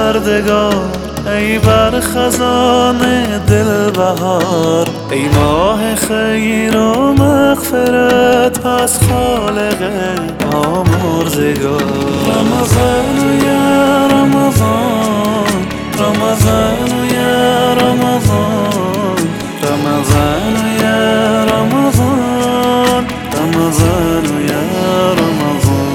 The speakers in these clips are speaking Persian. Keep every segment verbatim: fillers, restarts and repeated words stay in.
پروردگار، ای بر خزان دل بهار، ای ماه خیر و مغفرت از خالق آمرزگار. رمضان یا رمضان، رمضان یا رمضان، رمضان یا رمضان، رمضان یا رمضان.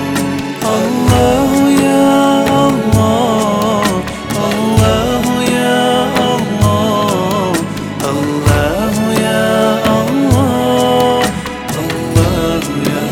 الله یا الله، الله یا الله، الله یا الله، الله یا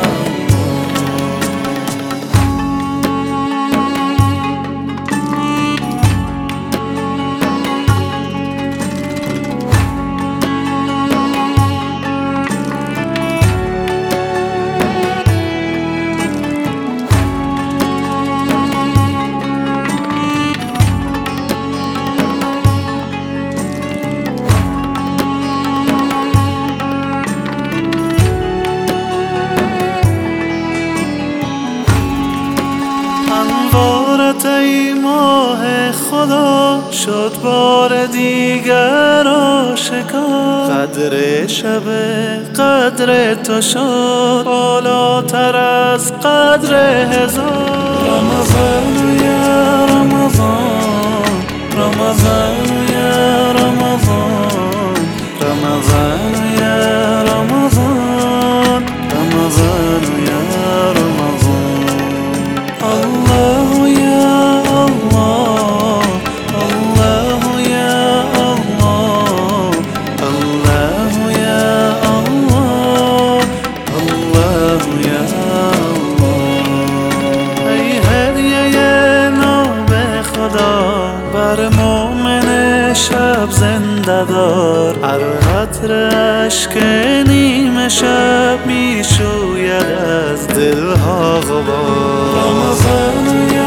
انوارت ای ماه خدا شد بار دیگر آشکار. قدر شب قدر تو شد بالاتر از قدر هزار. رمضان یا رمضان، رمضان یا رمضان، رمضان یا رمضان، رمضان یا رمضان. الله یا الله، الله یا الله، الله یا الله، الله یا الله. ای هدیه نام خدا بر مومن شب زنده دار. هر قطره اشک نیمه شب می شوید از دلها غبار. رمضان یا